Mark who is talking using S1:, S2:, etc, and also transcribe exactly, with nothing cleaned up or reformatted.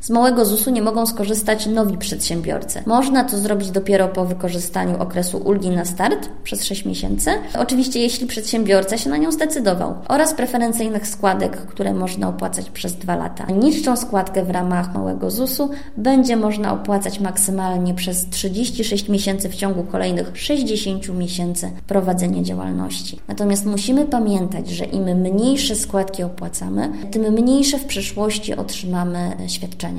S1: Z małego zusu nie mogą skorzystać nowi przedsiębiorcy. Można to zrobić dopiero po wykorzystaniu okresu ulgi na start przez sześć miesięcy. Oczywiście jeśli przedsiębiorca się na nią zdecydował. Oraz preferencyjnych składek, które można opłacać przez dwa lata. Niższą składkę w ramach małego zusu będzie można opłacać maksymalnie przez trzydzieści sześć miesięcy w ciągu kolejnych sześćdziesięciu miesięcy prowadzenia działalności. Natomiast musimy pamiętać, że im mniejsze składki opłacamy, tym mniejsze w przyszłości otrzymamy świadczenia.